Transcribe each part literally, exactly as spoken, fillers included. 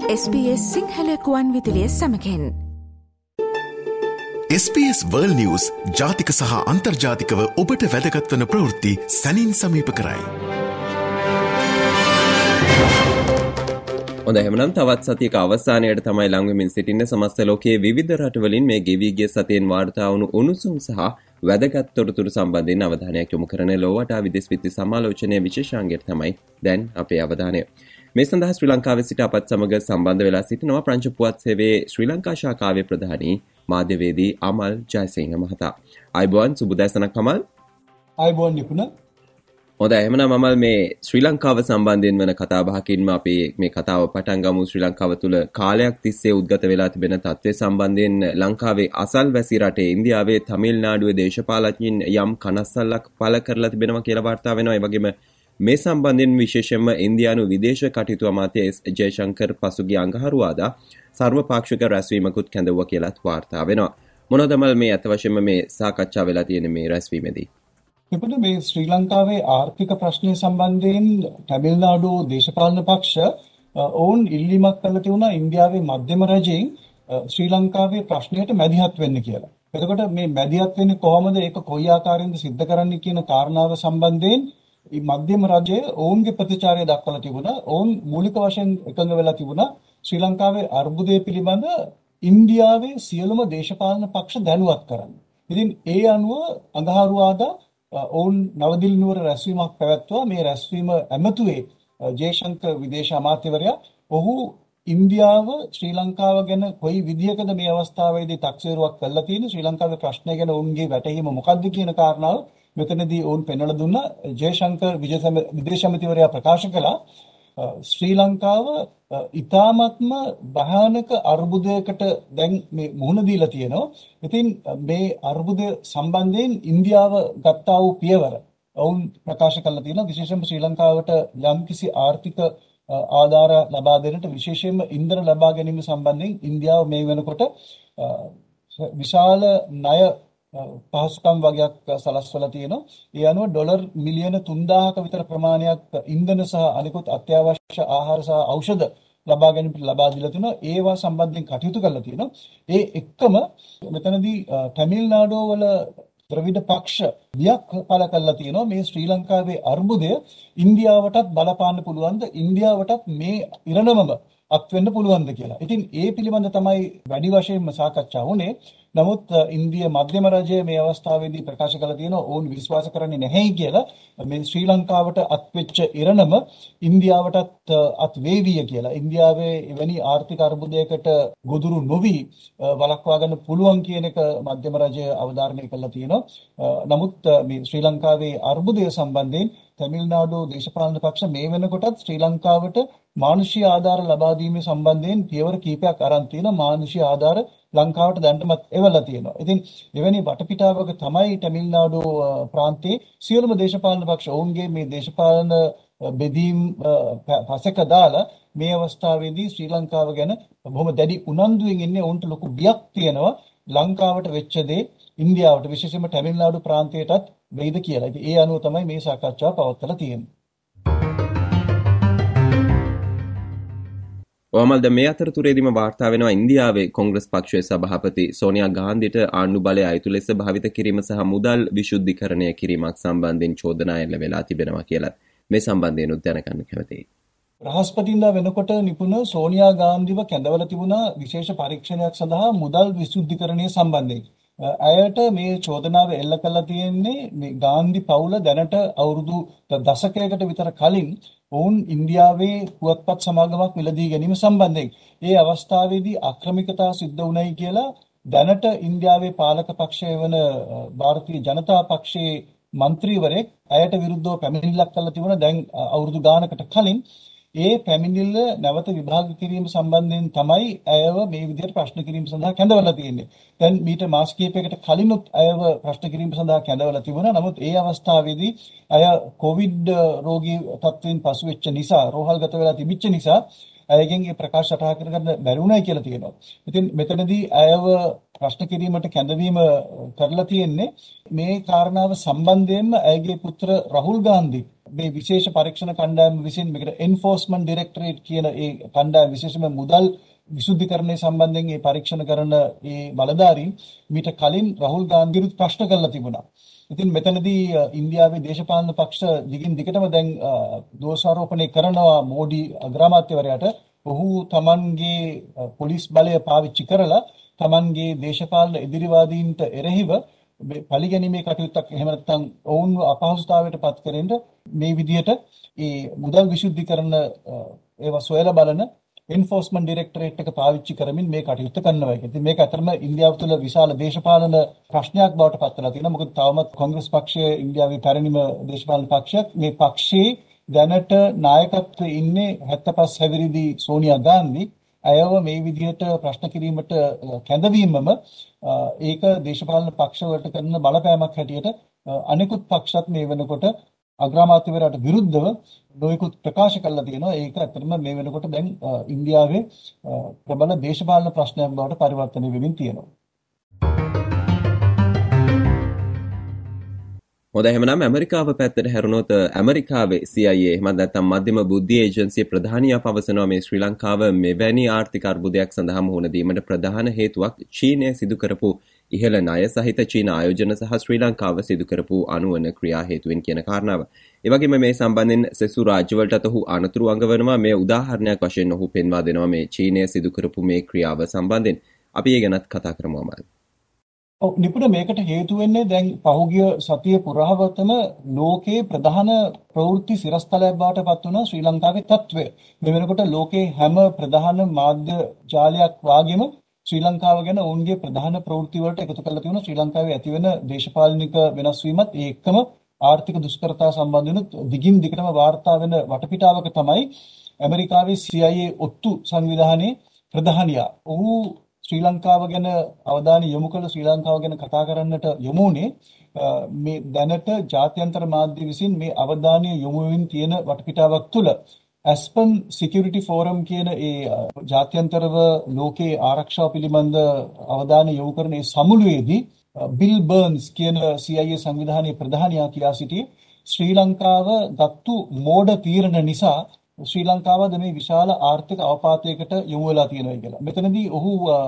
S B S Sinhala කුවන් විදුලිය සමඟෙන් S B S World News ජාතික සහ අන්තර්ජාතිකව ඔබට වැදගත් වන ප්‍රවෘත්ති සැනින් සමීප කරයි. හොඳ එහෙනම් තවත් සතියක අවසානයේට තමයි ලං වෙමින් සිටින්නේ සමස්ත ලෝකයේ විවිධ රටවලින් මේ ගෙවි ගිය සතියෙන් වාර්තා වුණු උණුසුම් සහ වැදගත් තොරතුරු සම්බන්ධයෙන් අවධානයක් යොමු කරන ලෝවටා විදේශ විත්ති සමාලෝචනයේ විශේෂාංගයට තමයි දැන් අපේ අවධානය. මේ සඳහා ශ්‍රී ලංකාවේ සිට අපත් සමග සම්බන්ධ වෙලා සිටිනවා ප්‍රංශ පුවත් සේවයේ ශ්‍රී ලංකා ශාඛාවේ ප්‍රධානී මාධ්‍යවේදී අමල් ජයසිංහ මහතා. ආයුබෝවන් සුබදෑසනක් අමල්. ආයුබෝවන් නිපුණ. හොඳයි එහෙනම් අමල් මේ ශ්‍රී ලංකාව සම්බන්ධයෙන් වෙන කතා බහකින්ම අපි මේ කතාව පටන් ගමු. ශ්‍රී ලංකාව තුළ කාලයක් තිස්සේ උද්ගත වෙලා තිබෙන තත්ත්වය සම්බන්ධයෙන් ලංකාවේ අසල්වැසි රටේ ඉන්දියාවේ තමිල්නාඩුවේ දේශපාලඥයින් යම් කනස්සල්ලක් පළ කරලා තිබෙනවා කියලා වාර්තා වෙනවා. ඒ වගේම මේ සම්බන්ධයෙන් විශේෂයෙන්ම ඉන්දියානු විදේශ කටයුතු අමාත්‍ය එස් ජයශංකර් පසුගිය අඟහරුවාදා සර්වපාක්ෂික රැස්වීමකුත් කැඳවුවා කියලාත් වාර්තා වෙනවා. මොනවද මේ අත වශයෙන්ම මේ සාකච්ඡා වෙලා තියෙන මේ රැස්වීමේදී? එතකොට මේ ශ්‍රී ලංකාවේ ආර්ථික ප්‍රශ්නය සම්බන්ධයෙන් තමිල්නාඩු දේශපාලන පක්ෂ ඔවුන් ඉල්ලීමක් කළා තිබුණා ඉන්දියාවේ මධ්‍යම රජයෙන් ශ්‍රී ලංකාවේ ප්‍රශ්නයට මැදිහත් වෙන්න කියලා. එතකොට මේ මැදිහත් වෙන්නේ කොහොමද, ඒක කොයි ආකාරයෙන්ද සිද්ධ කරන්නේ කියන කාරණාව සම්බන්ධයෙන් මේ මධ්‍යම රජය ඔවුන්ගේ ප්‍රතිචාරය දක්වලා තිබුණා. ඔවුන් මූලික වශයෙන් එකඟ වෙලා තිබුණා ශ්‍රී ලංකාවේ අර්බුදය පිළිබඳ ඉන්දියාවේ සියලුම දේශපාලන පක්ෂ දැනුවත් කරන්න. ඉතින් ඒ අනුව අඟහරුවාදා ඔවුන් නවදිල්ලි නුවර රැස්වීමක් පැවැත්වුවා. මේ රැස්වීම ඇමතුවේ ජයශංකර් විදේශ අමාත්‍යවරයා. ඔහු ඉන්දියාව ශ්‍රී ලංකාව ගැන කොයි විදිහකද මේ අවස්ථාවේදී තක්සේරුවක් කළා තියෙන්නේ, ශ්‍රී ලංකාවේ ප්‍රශ්නය ගැන ඔවුන්ගේ වැටහීම මොකක්ද කියන කාරණාව මෙතනදී ඔවුන් පෙන්වලා දුන්නා. ජයශංකර් විදේශ අමාත්‍යවරයා ප්‍රකාශ කළා ශ්‍රී ලංකාව ඉතාමත්ම භයානක අර්බුදයකට දැන් මේ මුහුණ දීලා තියෙනවා. ඉතින් මේ අර්බුදය සම්බන්ධයෙන් ඉන්දියාව ගත්තා වූ පියවර ඔවුන් ප්‍රකාශ කළා තියෙනවා. විශේෂයෙන්ම ශ්‍රී ලංකාවට යම්කිසි ආර්ථික ආධාර ලබා දෙන්නට, විශේෂයෙන්ම ඉන්ධන ලබා ගැනීම සම්බන්ධයෙන් ඉන්දියාව මේ වෙනකොට විශාල ණය පහසුකම් වගේක් සලස්වලා තියෙනවා. ඒ අනුව ඩොලර් මිලියන තුන්දාහක විතර ප්‍රමාණයක් ඉන්ධන සහ අනිකුත් අත්‍යවශ්‍ය ආහාර සහ ඖෂධ ලබා ගැනීමට ලබා දීලා තිනවා. ඒවා සම්බන්ධයෙන් කටයුතු කරලා තියෙනවා. ඒ එක්කම මෙතනදී තමිල්නාඩුව වල ද්‍රවිඩ පක්ෂ වියක් පළ කරලා තියෙනවා. මේ ශ්‍රී ලංකාවේ අර්බුදය ඉන්දියාවටත් බලපාන්න පුළුවන්ද, ඉන්දියාවටත් මේ ඉරණමම අත් වෙන්න පුළුවන්ද කියලා. ඉතින් ඒ පිළිබඳ තමයි වැඩි වශයෙන්ම සාකච්ඡා වුණේ. නමුත් ඉන්දියා මධ්‍යම රජය මේ අවස්ථාවේදී ප්‍රකාශ කළා තියෙනවා ඔවුන් විශ්වාස කරන්නේ නැහැ කියලා. මේ ශ්‍රී ලංකාවට අත්වෙච්ච ඉරණම ඉන්දියාවටත් අත් වේවිය කියලා. ඉන්දියාවේ එවැනි ආර්ථික අර්බුදයකට ගොදුරු නොවි වළක්වා ගන්න පුළුවන් කියන එක මධ්‍යම රජය අවධාරණය කළා තියෙනවා. නමුත් මේ ශ්‍රී ලංකාවේ අර්බුදය සම්බන්ධයෙන් තමිල්නාඩු දේශපාලන පක්ෂ මේ වෙනකොටත් ශ්‍රී ලංකාවට මානුෂීය ආධාර ලබා දීමේ සම්බන්ධයෙන් පියවර කීපයක් අරන් තියෙනවා. මානුෂීය ආධාර ලංකාවට දැනටමත් එවලා තියෙනවා. ඉතින් එවැනි වටපිටාවක තමයි තමිල්නාඩු ප්‍රාන්තයේ සියලුම දේශපාලන පක්ෂ ඔවුන්ගේ මේ දේශපාලන බෙදීම් පසක දාලා මේ අවස්ථාවේදී ශ්‍රී ලංකාව ගැන බොහොම දැඩි උනන්දුවෙන් ඉන්නේ. ඔවුන්ට ලොකු බියක් තියෙනවා ලංකාවට වෙච්ච දේ ඉන්දියාවට, විශේෂයෙන්ම තමිල්නාඩු ප්‍රාන්තයටත් වෙයිද කියලා. ඉතින් ඒ අනුව තමයි මේ සාකච්ඡාව පවත්වලා තියෙන්නේ. ඔහමල්ද මේ අතරතුරේදීම වාර්තා වෙනවා ඉන්දියාවේ කොංග්‍රස් පක්ෂයේ සභාපති සෝනියා ගාන්ධිට ආණ්ඩු බලය අයුතු ලෙස භාවිත කිරීම සහ මුදල් විශුද්ධීකරණය කිරීමක් සම්බන්ධයෙන් චෝදනා එල්ල වෙලා තිබෙනවා කියලා මේ සම්බන්ධයෙන් උත් දැනගන්න කැමතියි. බ්‍රහස්පතින්දා වෙනකොට නිපුණ සෝනියා ගාන්ධිව කැඳවලා තිබුණා විශේෂ පරීක්ෂණයක් සඳහා මුදල් විශුද්ධීකරණය සම්බන්ධයෙන්. ඇයට මේ චෝදනාව එල්ල කළා තියෙන්නේ මේ ගාන්ධි පවුල දැනට අවුරුදු දශකයකට විතර කලින් ඔවුන් ඉන්දියාවේ පුවත්පත් සමාගමක් මිලදී ගැනීම සම්බන්ධයෙන් ඒ අවස්ථාවේදී අක්‍රමිකතා සිද්ධ වුණයි කියලා දැනට ඉන්දියාවේ පාලක පක්ෂය වන ಭಾರತೀಯ ජනතා පක්ෂයේ മന്ത്രിවරයෙක් ඇයට විරුද්ධව පැමිණිල්ලක් කළා තිබුණා. දැන් අවුරුදු ගානකට කලින් ඒ පැමිණිල්ල නැවත විභාග කිරීම සම්බන්ධයෙන් තමයි ඇයව මේ විදිහට ප්‍රශ්න කිරීම සඳහා කැඳවලා තියෙන්නේ. දැන් මීට මාස කිහිපයකට කලිනුත් ඇයව ප්‍රශ්න කිරීම සඳහා කැඳවලා තිබුණා. නමුත් ඒ අවස්ථාවේදී අය කොවිඩ් රෝගී තත්ත්වයෙන් පසු වෙච්ච නිසා, රෝහල්ගත වෙලා තිබිච්ච නිසා ඇයගෙන් ඒ ප්‍රකාශ සටහා කරගන්න බැරි වුණයි කියලා තියෙනවා. ඉතින් මෙතනදී ඇයව ප්‍රශ්න කිරීමට කැඳවීම කරලා තියෙන්නේ මේ කාරණාව සම්බන්ධයෙන්ම ඇයගේ පුත්‍ර රාහුල් ගාන්ධි මේ විශේෂ පරීක්ෂණ කණ්ඩායම විසින් මේකට එන්ෆෝර්ස්මන්ට් ඩිරෙක්ටරේට් කියන ඒ කණ්ඩායම විශේෂයෙන්ම මුදල් විසුද්ධිකරණය සම්බන්ධයෙන් මේ පරීක්ෂණ කරන ඒ බලධාරීන් මීට කලින් රාහුල් ගාන්ධීට ප්‍රශ්න කරලා තිබුණා. ඉතින් මෙතනදී ඉන්දියාවේ දේශපාලන පක්ෂ දිගින් දිගටම දැන් දෝෂාරෝපණය කරනවා මෝඩි අග්‍රාමාත්‍යවරයාට. ඔහු තමන්ගේ පොලිස් බලය පාවිච්චි කරලා තමන්ගේ දේශපාලන එදිරිවාදීන්ට එරෙහිව පරිගැනීමේ කටයුත්තක් එහෙම නැත්නම් ඔවුන්ව අපහසුතාවයට පත් කරෙන්න මේ විදිහට ඒ මුදල් විසුද්ධිකරණ ඒවා සොයලා බලන එන්ෆෝර්ස්මන්ට් ඩිරෙක්ටරේට් එක පාවිච්චි කරමින් මේ කටයුත්ත කරනවා. ඉතින් මේක අතරම ඉන්දියාව තුළ විශාල දේශපාලන ප්‍රශ්නයක් බවට පත් වෙලා තියෙනවා. මොකද තවමත් කොංග්‍රස් පක්ෂය ඉන්දියාවේ පැරණිම දේශපාලන පක්ෂයක්. මේ පක්ෂයේ දැනට නායකත්වයේ ඉන්නේ හැත්තෑපස් හැවිරිදි සෝනියා ගාන්ධි. අයව මේ විදිහට ප්‍රශ්න කිරීමට කැඳවීමම ඒක දේශපාලන පක්ෂවලට කරන බලපෑමක් හැටියට අනෙකුත් පක්ෂත් මේ වෙනකොට අග්‍රාමාත්‍යවරයාට විරුද්ධව නොයෙකුත් ප්‍රකාශ කළා තියෙනවා. ඒක ඇත්තටම මේ වෙනකොට දැන් ඉන්දියාවේ ප්‍රබල දේශපාලන ප්‍රශ්නයක් බවට පරිවර්තනය වෙමින් තියෙනවා. හොඳයි එහෙනම් ඇමරිකාව පැත්තට හැරුණොත් ඇමරිකාවේ C I A එහෙමත් නැත්නම් මධ්‍යම බුද්ධි ඒජන්සිය ප්‍රධානියා පවසනවා මේ ශ්‍රී ලංකාව මෙවැනි ආර්ථික අර්බුදයක් සඳහා මුහුණ දීමට ප්‍රධාන හේතුවක් චීනය සිදු කරපු ඉහළ ණය සහිත චීන ආයෝජන සහ ශ්‍රී ලංකාව සිදු කරපු අනුවන ක්‍රියා හේතුවෙන් කියන කාරණාව. ඒ වගේම මේ සම්බන්ධයෙන් සෙසු රාජ්‍යවලටත් ඔහු අනතුරු අඟවනවා. මේ උදාහරණයක් වශයෙන් ඔහු පෙන්වා දෙනවා මේ චීනය සිදු කරපු මේ ක්‍රියාව සම්බන්ධයෙන්. අපි ඒ ගැනත් කතා කරමු අමල්. ඔව් නිපුණ මේකට හේතු වෙන්නේ දැන් පහුගිය සතිය පුරාවටම ලෝකේ ප්‍රධාන ප්‍රවෘත්ති සිරස්තලයක් බවට පත් වුණා ශ්‍රී ලංකාවේ තත්ත්වය. මේ වෙනකොට ලෝකේ හැම ප්‍රධාන මාධ්‍ය ජාලයක් වාගේම ශ්‍රී ලංකාව ගැන ඔවුන්ගේ ප්‍රධාන ප්‍රවෘත්ති වලට එකතු කරලා තියෙනවා ශ්‍රී ලංකාවේ ඇතිවෙන දේශපාලනික වෙනස් වීමත් ඒ එක්කම ආර්ථික දුෂ්කරතා සම්බන්ධ වෙන දිගින් දිගටම වාර්තා වෙන වටපිටාවක තමයි ඇමරිකාවේ C I A ඔත්තු සංවිධානයේ ප්‍රධානියා. ඔහු ශ්‍රී ලංකාව ගැන අවධානය යොමු කළ ශ්‍රී ලංකාව ගැන කතා කරන්නට යොමුනේ මේ දැනට ජාත්‍යන්තර මාධ්‍ය විසින් මේ අවධානය යොමු වෙමින් තියෙන වටපිටාවක් තුළ ඇස්පන් සිකියුරිටි ෆෝරම් කියන ඒ ජාත්‍යන්තරව ලෝකයේ ආරක්ෂාව පිළිබඳ අවධානය යොමු කරන ඒ සමුළුවේදී බිල් බර්න්ස් කියන C I A සංවිධානයේ ප්‍රධානියා කියා සිටියේ ශ්‍රී ලංකාව ගත්තු මෝඩ තීරණ නිසා ශ්‍රී ලංකාවද මේ විශාල ආර්ථික අවපාතයකට යොමු වෙලා තියෙනවා කියලා. මෙතනදී ඔහු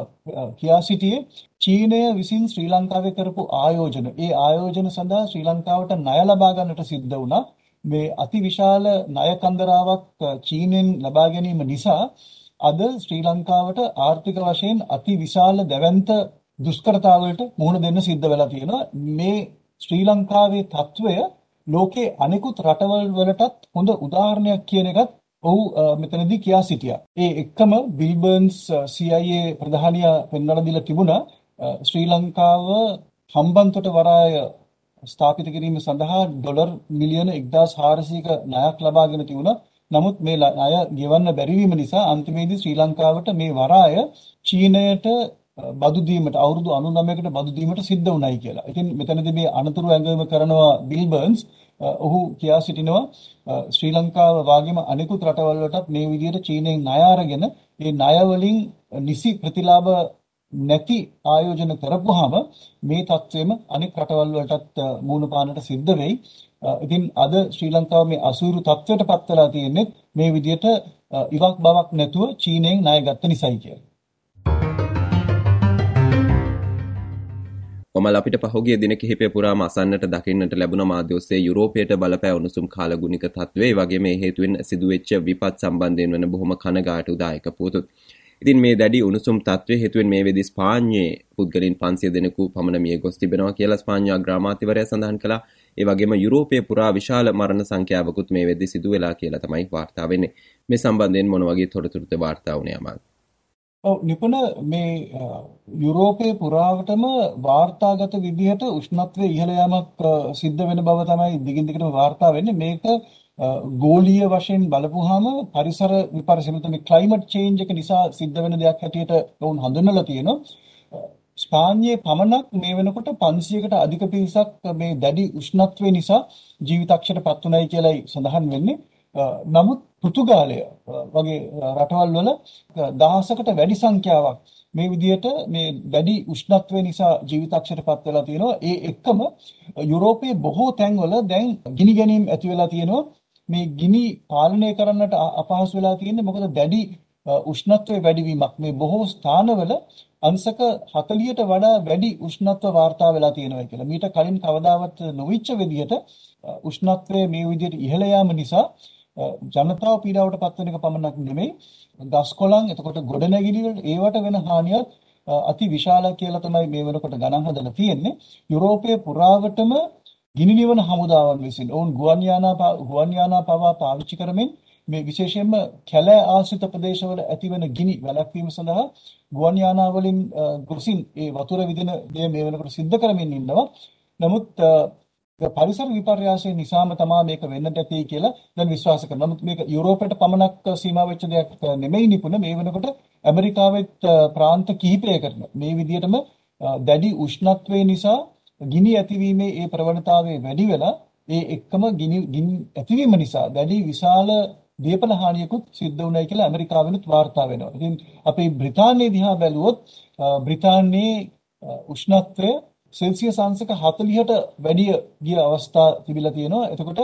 කියා සිටියේ චීනය විසින් ශ්‍රී ලංකාවේ කරපු ආයෝජන, ඒ ආයෝජන සඳහා ශ්‍රී ලංකාවට ණය ලබා ගන්නට සිද්ධ වුණා. මේ අතිවිශාල ණය කන්දරාවක් චීනෙන් ලබා ගැනීම නිසා අද ශ්‍රී ලංකාවට ආර්ථික වශයෙන් අතිවිශාල දැවැන්ත දුෂ්කරතාවලට මුහුණ දෙන්න සිද්ධ වෙලා තියෙනවා. මේ ශ්‍රී ලංකාවේ තත්වය ලෝකේ අනෙකුත් රටවල් වලටත් හොඳ උදාහරණයක් කියන එකත් ඔහු මෙතනදී කියා සිටියා. ඒ එක්කම Bill Burns C I A ප්‍රධානියා පෙන්වලා දීලා තිබුණා ශ්‍රී ලංකාව හම්බන්තොට වරාය ස්ථාපිත කිරීම සඳහා ඩොලර් මිලියන එක්දාස් හාරසීයක ණයක් ලබාගෙන තිබුණා. නමුත් මේ ණය ගෙවන්න බැරි වීම නිසා අන්තිමේදී ශ්‍රී ලංකාවට මේ වරාය චීනයට බදු දීමට අවුරුදු අනූනවයකට බදු දීමට සිද්ධ වුණයි කියලා. ඉතින් මෙතනදී මේ අනතුරු ඇඟවීම කරනවා බිල් බර්න්ස්. ඔහු කියා සිටිනවා ශ්‍රී ලංකාව වාගේම අනෙකුත් රටවල් වලටත් මේ විදිහට චීනෙන් ණය අරගෙන ඒ ණය වලින් නිසි ප්‍රතිලාභ නැති ආයෝජන කරපුවාම මේ තත්ත්වෙම අනෙක් රටවල් වලටත් මූණ පාන්නට සිද්ධ වෙයි. ඉතින් අද ශ්‍රී ලංකාව මේ අසීරු තත්ත්වයට පත් වෙලා තියෙන්නේ මේ විදිහට ඉවක් බවක් නැතුව චීනෙන් ණය ගත්ත නිසායි කියලා. කොමල් අපිට පහුගිය දින කිහිපය පුරාම අසන්නට දකින්නට ලැබුණ මාධ්‍ය ඔස්සේ යුරෝපයට බලපෑ උණුසුම් කාලගුණික තත්ත්වය, ඒ වගේම මේ හේතුවෙන් සිදුවෙච්ච විපත් සම්බන්ධයෙන් වන බොහොම කනගාටුදායක පුවතුත්. ඉතින් මේ දැඩි උණුසුම් තත්ත්වයේ හේතුවෙන් මේ වෙද්දී ස්පාඤ්ඤයේ පුද්ගලයන් පන්සිය දෙනෙකු පමණ මිය ගොස් තිබෙනවා කියලා ස්පාඤ්ඤ අග්‍රාමාත්‍යවරයා සඳහන් කළා. ඒ වගේම යුරෝපයේ පුරා විශාල මරණ සංඛ්‍යාවකුත් මේ වෙද්දී සිදු වෙලා කියලා තමයි වාර්තා වෙන්නේ. මේ සම්බන්ධයෙන් මොන වගේ තොරතුරුද වාර්තා වුණේ අමල්? ඔව් නිපුණ මේ යුරෝපයේ පුරාවටම වාර්තාගත විදිහට උෂ්ණත්වයේ ඉහළ යාමක් සිද්ධ වෙන බව තමයි දිගින් දිගටම වාර්තා වෙන්නේ. මේක ගෝලීය වශයෙන් බලපුවාම පරිසර විපර්යාස මේ ක්ලයිමේට් චේන්ජ් එක නිසා සිද්ධ වෙන දෙයක් හැටියට වුන් හඳුන්වලා තියෙනවා. ස්පාඤ්ඤයේ පමණක් මේ වෙනකොට පන්සියයකට අධික පිරිසක් මේ දැඩි උෂ්ණත්වය නිසා ජීවිතක්ෂයට පත් වුණයි කියලායි සඳහන් වෙන්නේ. නමුත් පෘතුගාලය වගේ රටවල් වල දහසකට වැඩි සංඛ්‍යාවක් මේ විදිහට මේ වැඩි උෂ්ණත්වය නිසා ජීවිතක්ෂයට පත් වෙලා තියෙනවා. ඒ එක්කම යුරෝපයේ බොහෝ තැන්වල දැන් ගිනි ගැනීම් ඇති වෙලා තියෙනවා. මේ ගිනි පාලනය කරන්නට අපහසු වෙලා තියෙන්නේ. මොකද දැඩි උෂ්ණත්වයේ වැඩිවීමක් මේ බොහෝ ස්ථානවල අංශක හතළිහට වඩා වැඩි උෂ්ණත්ව වාර්තා වෙලා තියෙනවා කියලා. මීට කලින් කවදාවත් නොවිච්ච විදිහට උෂ්ණත්වයේ මේ විදිහට ඉහළ යාම නිසා ජනතාව පීඩාවට පත් වෙන එක පමණක් නෙමෙයි ගස් කොළන් එතකොට ගොඩනැගිලි වල ඒවට වෙන හානියත් අති විශාල කියලා තමයි මේ වෙනකොට ගණන් හදලා තියෙන්නේ. යුරෝපයේ පුරාවටම ගිනි නිවන හමුදාවන් විසින් ඔවුන් ගුවන් යානා ගුවන් යානා පවා පාවිච්චි කරමින් මේ විශේෂයෙන්ම කැලෑ ආශ්‍රිත ප්‍රදේශවල ඇතිවන ගිනි වැළැක්වීම සඳහා ගුවන් යානා වලින් ගොසින් ඒ වතුර විදින දේ මේ වෙනකොට සිද්ධ කරමින් ඉන්නවා. නමුත් පරිසර විපර්යාසය නිසාම තමයි මේක වෙන්නට ඇති කියලා දැන් විශ්වාස කරනවා. නමුත් මේක යුරෝපයට පමණක් සීමා වෙච්ච දෙයක් නෙමෙයි නිපුණ. මේ වෙනකොට ඇමරිකාවෙත් ප්‍රාන්ත කිහිපයකට මේ විදිහටම දැඩි උෂ්ණත්වය නිසා ගිනි ඇතිවීමේ ඒ ප්‍රවණතාවය වැඩි වෙලා ඒ එක්කම ගිනි ගිනි ඇතිවීම නිසා දැඩි විශාල දීපල හානියකුත් සිද්ධ වුණයි කියලා ඇමරිකාවෙනුත් වාර්තා වෙනවා. ඉතින් අපේ බ්‍රිතාන්‍යයේ දිහා බැලුවොත් බ්‍රිතාන්‍යයේ උෂ්ණත්වය සෙල්සියස් අංශක හතළිහට වැඩි ගිය අවස්ථා තිබිලා තියෙනවා. එතකොට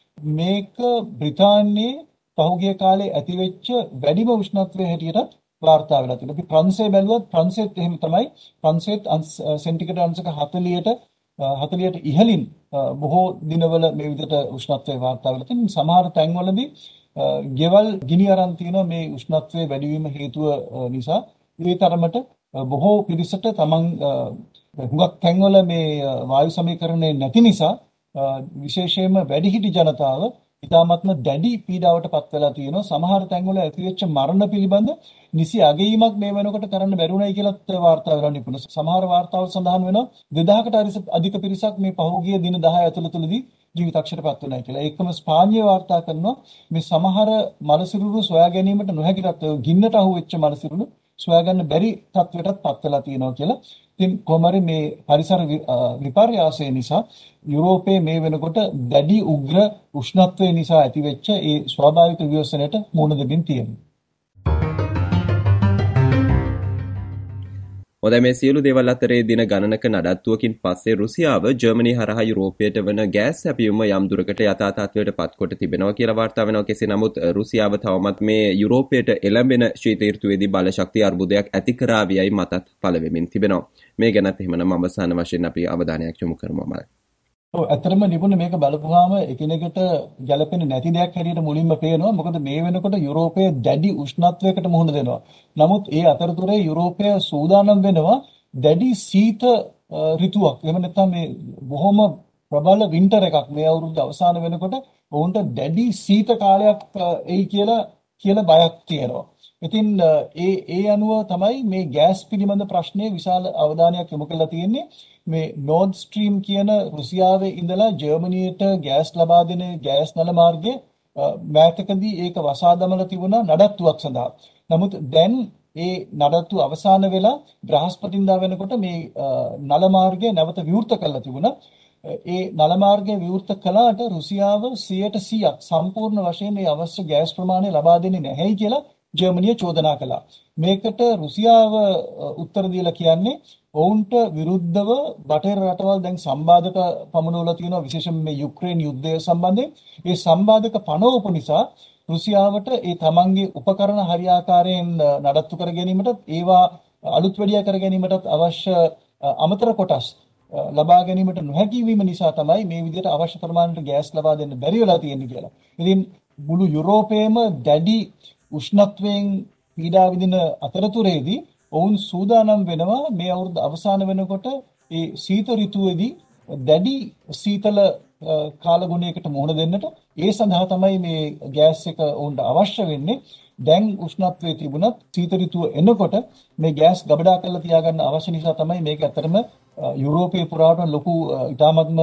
මේක බ්‍රිතාන්‍යයේ පහුගිය කාලේ ඇතිවෙච්ච වැඩිම උෂ්ණත්වයේ හැටියට වාර්තා වෙලා තියෙනවා. අපි ප්‍රංශය බැලුවත් ප්‍රංශෙත් එහෙම තමයි. ප්‍රංශෙත් සෙන්ටිග්‍රේඩ් අංශක හතළිහට හතළිහට ඉහළින් බොහෝ දිනවල මේ විදිහට උෂ්ණත්වය වාර්තා වෙලා තියෙනවා. සමහර තැන්වලදී ගෙවල් ගිනි අරන් තියෙනවා මේ උෂ්ණත්වයේ වැඩිවීම හේතුව නිසා. ඒ තරමට බොහෝ පිරිසට තමන් හුඟක් තැන්වල මේ වායු සමීකරණය නැති නිසා විශේෂයෙන්ම වැඩිහිටි ජනතාව ඉතාමත්ම දැඩි පීඩාවට පත් වෙලා තියෙනවා. සමහර තැන්වල ඇතිවෙච්ච මරණ පිළිබඳ නිසි අගයීමක් මේ වෙනකොට කරන්න බැරුණයි කියලාත් වාර්තා වෙලා නිපුණ. සමහර වාර්තාවල සඳහන් වෙනවා දෙදාහකට අධික පිරිසක් මේ පහුගිය දින දහය ඇතුළතදී ජීවිතක්ෂයට පත් වෙනවා කියලා. ඒකම ස්පාඤ්ඤය වාර්තා කරනවා මේ සමහර මලසිරුරු සොයා ගැනීමට නොහැකි තත්ත්ව ගින්නට අහු වෙච්ච මලසිරුරු සොයා ගන්න බැරි තත්ත්වයටත් පත් වෙලා තියෙනවා කියලා. ඉතින් කොහොමරි මේ පරිසර විපර්යාසය නිසා යුරෝපයේ මේ වෙනකොට දැඩි උග්‍ර උෂ්ණත්වය නිසා ඇතිවෙච්ච ඒ ස්වාභාවික ව්‍යසනයට මුහුණ දෙමින් තියෙනවා. හොඳයි මේ සියලු දේවල් අතරේ දින ගණනක නඩත්තුවකින් පස්සේ රුසියාව ජර්මනි හරහා යුරෝපයට වන ගෑස් සැපයුම යම් දුරකට යථා තත්ත්වයට පත් කොට තිබෙනවා කියලා වාර්තා වෙනවා. කෙසේ නමුත් රුසියාව තවමත් මේ යුරෝපයට එළඹෙන ශීත ඍතුවේදී බල ශක්තිය අර්බුදයක් ඇති කරාවියයි මතත් පළ වෙමින් තිබෙනවා. මේ ගැනත් එහෙමනම් අවසාන වශයෙන් අපි අවධානයක් යොමු කරමු අමල්. ඔව් ඇත්තටම නිපුණ මේක බලපුවාම එකිනෙකට ගැලපෙන්නේ නැති දෙයක් හැටියට මුලින්ම පේනවා. මොකද මේ වෙනකොට යුරෝපයේ දැඩි උෂ්ණත්වයකට මුහුණ දෙනවා. නමුත් ඒ අතරතුරේ යුරෝපය සූදානම් වෙනවා දැඩි සීත ඍතුවක්. එහෙම නැත්නම් මේ බොහොම ප්‍රබල වින්ටර් එකක් මේ අවුරුද්ද අවසාන වෙනකොට වුන්ට දැඩි සීත කාලයක් එයි කියලා කියලා බයක් තියෙනවා. ඉතින් ඒ ඒ අනුව තමයි මේ ගෑස් පිළිබඳ ප්‍රශ්නේ විශාල අවධානයක් යොමු කරලා තියෙන්නේ. මේ නෝඩ් ස්ට්‍රීම් කියන රුසියාවේ ඉඳලා ජර්මනියට ගෑස් ලබා දෙන ගෑස් නල මාර්ගයේ මෑතකදී ඒක වසා දමලා තිබුණා නඩත්තුවක් සඳහා. නමුත් දැන් ඒ නඩත්තු අවසන් වෙලා බ්‍රහස්පතින්දා වෙනකොට මේ නල මාර්ගය නැවත විවෘත කරලා තිබුණා. ඒ නල මාර්ගය විවෘත කළාට රුසියාව සියයට සීයක් සම්පූර්ණ වශයෙන් මේ අවශ්‍ය ගෑස් ප්‍රමාණය ලබා දෙන්නේ නැහැයි කියලා ජර්මනිය චෝදනා කළා. මේකට රුසියාව උත්තර දීලා කියන්නේ ඔවුන්ට විරුද්ධව බටහිර රටවල් දැන් සම්බාධක පමුණුවලා තියෙනවා. විශේෂයෙන්ම මේ යුක්‍රේන යුද්ධය සම්බන්ධයෙන් ඒ සම්බාධක පනවපු නිසා රුසියාවට ඒ තමන්ගේ උපකරණ හරියාකාරයෙන් නඩත්තු කර ගැනීමට ඒවා අලුත් වැඩියා කර ගැනීමටත් අවශ්‍ය අමතර කොටස් ලබා ගැනීමට නොහැකි වීම නිසා තමයි මේ විදිහට අවශ්‍ය ප්‍රමාණයට ගෑස් ලබා දෙන්න බැරි වෙලා තියෙන්නේ කියලා. ඉතින් මුළු යුරෝපයේම දැඩි උෂ්ණත්වයෙන් පීඩා විඳින අතරතුරේදී ඔවුන් සූදානම් වෙනවා මේ අවුරුද්ද අවසන් වෙනකොට ඒ සීත ඍතුවේදී දැඩි සීතල කාල ගුණයකට මුහුණ දෙන්නට. ඒ සඳහා තමයි මේ ගෑස් එක ඔවුන්ට අවශ්‍ය වෙන්නේ. දැන් උෂ්ණත්වයේ තිබුණත් සීත ඍතුව එනකොට මේ ගෑස් ගබඩා කරලා තියාගන්න අවශ්‍ය නිසා තමයි මේක ඇත්තටම යුරෝපයේ පුරාවට ලොකු ඉතාමත්ම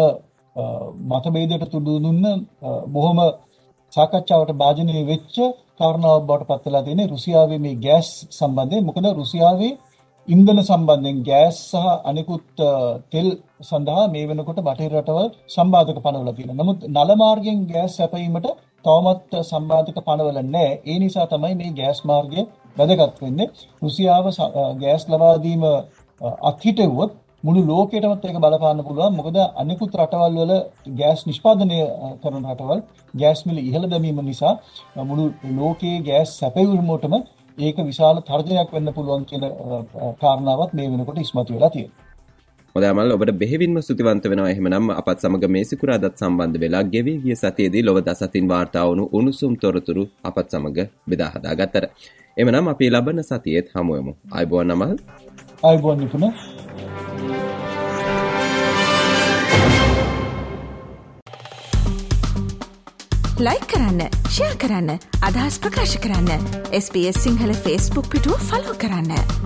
මතභේදයට තුඩු දුන්න බොහොම සාකච්ඡාවට භාජනය වෙච්ච කාරණාවක් බවට පත් වෙලා තියෙන්නේ රුසියාවේ මේ ගෑස් සම්බන්ධයෙන්. මොකද රුසියාවේ ඉන්ධන සම්බන්ධයෙන් ගෑස් සහ අනිකුත් තෙල් සඳහා මේ වෙනකොට බටහිර රටවල් සම්බාධක පනවලා තියෙනවා. නමුත් නල මාර්ගයෙන් ගෑස් සැපයීමට තවමත් සම්බාධක පනවල නැහැ. ඒ නිසා තමයි මේ ගෑස් මාර්ගය වැදගත් වෙන්නේ. රුසියාව ගෑස් ලබා දීම අත්හිටුවොත් මුළු ලෝකයටමත් ඒක බලපාන්න පුළුවන්. මොකද අනිකුත් රටවල් වල ගෑස් නිෂ්පාදනය කරන රටවල් ගෑස් මිල ඉහළ දැමීම නිසා මුළු ලෝකයේ ගෑස් සැපයීමටම ඒක විශාල තර්ජනයක් වෙන්න පුළුවන් කියන කාරණාවත් මේ වෙනකොට ඉස්මතු වෙලා තියෙනවා. හොඳයි අමල්, ඔබට බෙහෙවින්ම ස්තුතිවන්ත වෙනවා. එහෙමනම් අපත් සමග මේ සිකුරාදත් සම්බන්ධ වෙලා ගෙවී ගිය සතියේදී ලොව දසතින් වාර්තා වුණු උණුසුම් තොරතුරු අපත් සමග බෙදා හදා ගත්තට. එමනම් අපි ලබන සතියේත් හමු වෙමු. ආයුබෝවන් අමල්. ආයුබෝවන් නිපුණ. ලයික් කරන්න, ෂෙයා කරන්න, අදහස් ප්‍රකාශ කරන්න. S B S Sinhala Facebook පිටුව ෆලෝ කරන්න.